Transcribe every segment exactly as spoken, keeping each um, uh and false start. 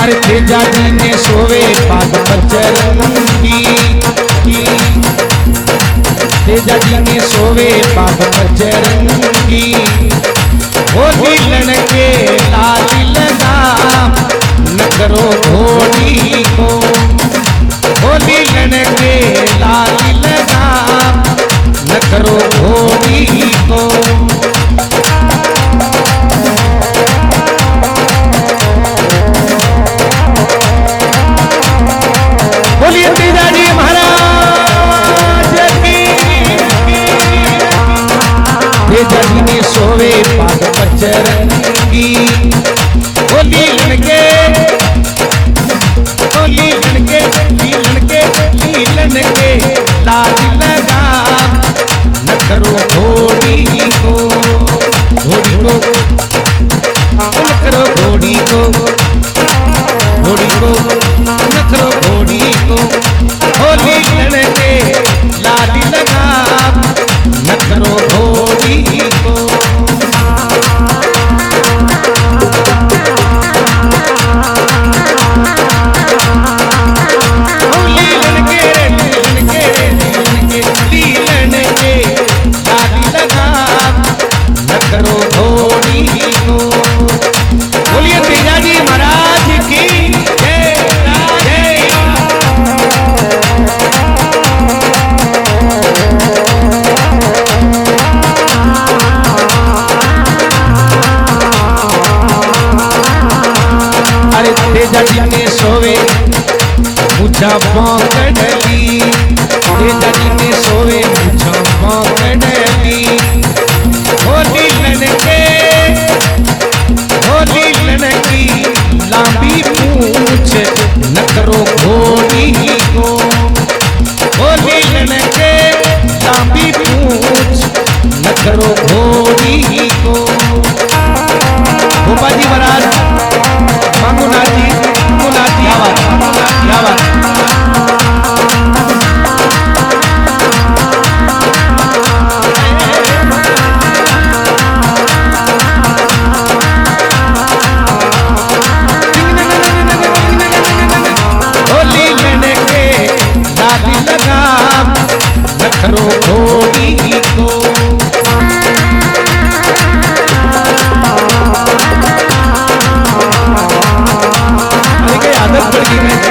अरे तेजा जी ने सोवे पाग बजरंगी, तेजा जी ने सोवे पाग बजरंगी। होली लड़के लाल लगाम न करो घोड़ी को, होली लड़के लाल लगाम न करो घोड़ी को। बोलिए तेजा जी महाराज की। तेजा जी ने सोवे पाग बजरंगी। होली लड़के होली लड़के लड़के लड़के लाल लगाम न करो घोड़ी को, घोड़ी को न करो घोड़ी को, घोड़ी को न करो घोड़ी को। होली लड़के लाल लगाम न करो घोड़ी को। तेजा जी ने सोवे मुझा पकड़ली, तेजा जी ने सोवे मुझा पकड़ली। होली लड़के होली लड़की लांबी पूछ न करो घोड़ी को, होली लड़के लांबी पूछ न करो घोड़ी को। गोपा जी महाराज मंगुनाथी मंगुनाथी आवाज आवाज होली लड़के लाल लगाम न करो घोड़ी को। आदत पड़ गई है।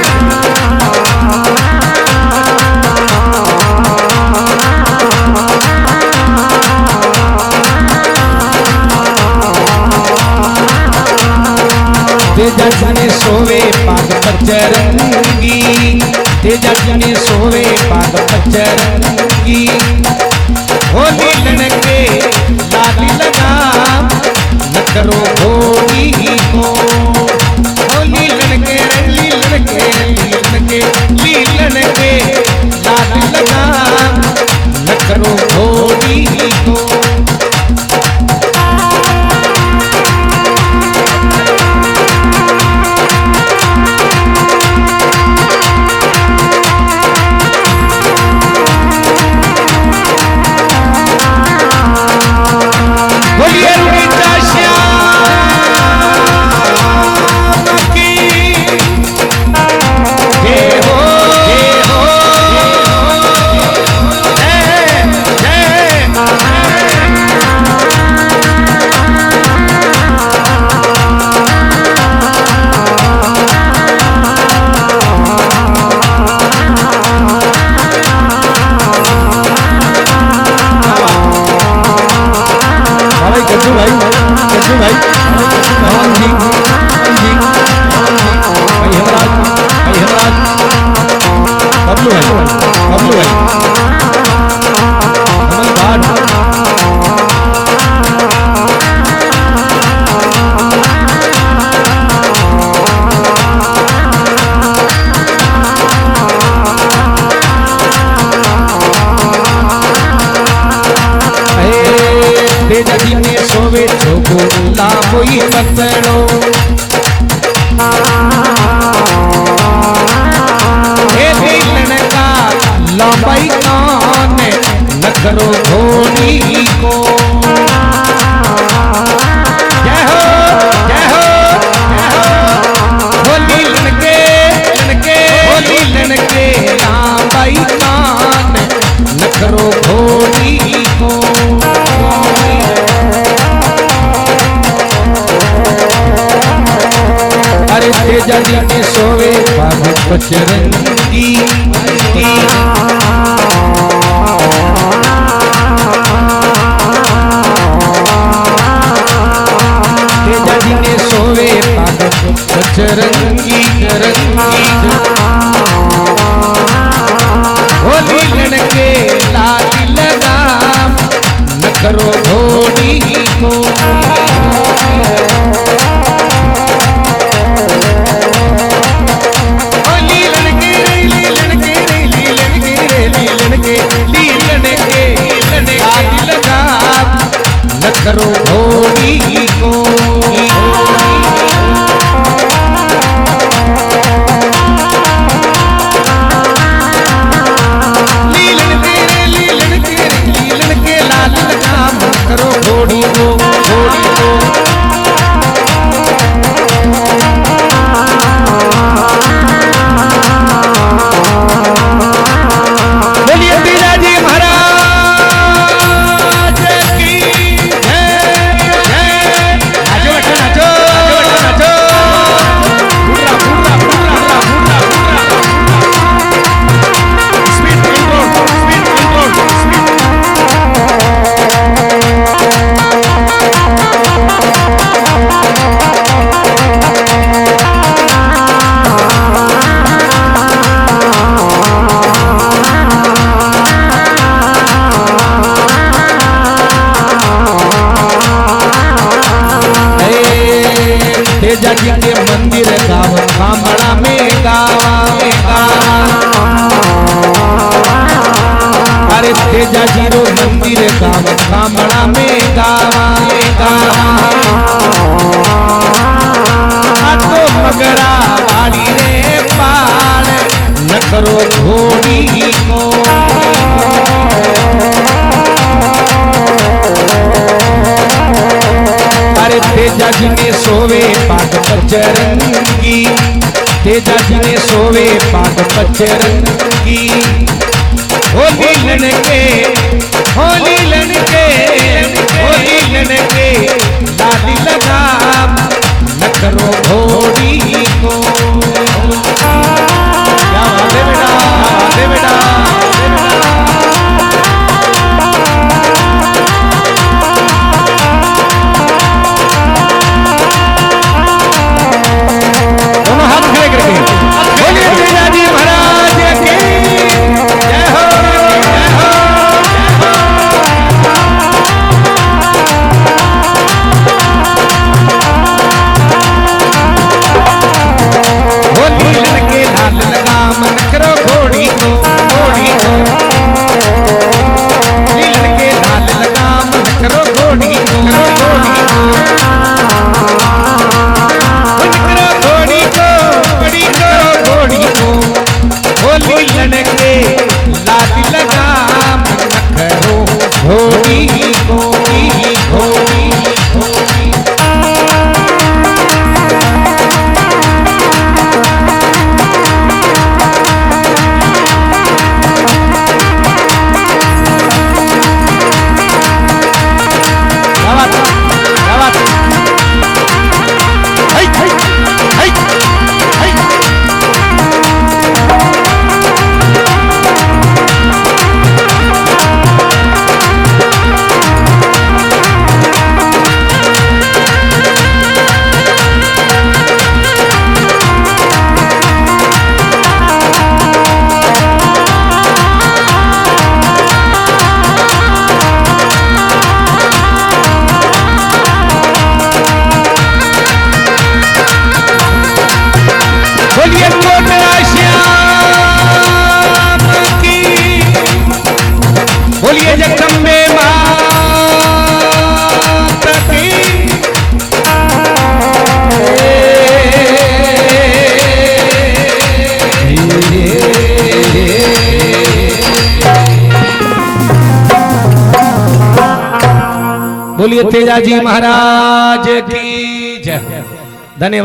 तेजा जी ने सोवे पाग बजरंगी, तेजा जी ने सोवे पाग बजरंगी। होली लड़के लाल लगाम न करो घोड़ी को, होली लड़के लड़के लड़के लड़के लाल लगाम न करो घोड़ी को। बोलिए रुपीता श्याम की जय हो, जय हो, जय जय। भाई गज्जू भाई गज्जू भाई मोहन जी मोहन जी भाई हेमराज भाई हेमराज बबलू भाई बबलू भाई कमल भाट। तेजा जी ने सोवे छोको लामोई पत्थरो, हे लड़का लंबाई कान न करो घोड़ी को। जय हो जय हो जय हो। होली तेजा जी ने सोवे पाग पचरंगी तेजा जी ने सोवे पाग पचरंगी रंगी होली लड़के लाली लगाम न करो घोड़ी को होली लड़के ली लड़के ली लड़के ली लड़के ली लड़के लाली लगाम न करो घोड़ी को करो घोड़ी को घोड़ी को बोलिए तेजा जी महाराज की जय जय। नाचो नाचो नाचो पूरा पूरा पूरा पूरा पूरा speed control speed control speed Teja ji के मंदिर गाँव कामड़ा में गावा अरे तेजा जी रो मंदिर गाँव कामड़ा में गावा तो मगरा वाली रे पाल न करो घोड़ी को अरे तेजा जी ने सोवे पाग पचरंगी तेजा जी ने सोवे पाग पचरंगी होली लड़के होली लड़के होली लड़के लाली लगाम न करो घोड़ी को क्या बात है बेटा बात है बेटा बोलिए तेजा जी महाराज की जय हो जय हो होली लड़के लाल लगाम न करो घोड़ी को घोड़ी को लड़के लाल लगाम न करो घोड़ी को घोड़ी को घोड़ी को घोड़ी को घोड़ी को होली लड़के लाली लगाम न करो घोड़ी को घोड़ी घोड़ी बोलिए जगदम्बे माता की बोलिए तेजा जी महाराज की जय। धन्यवाद।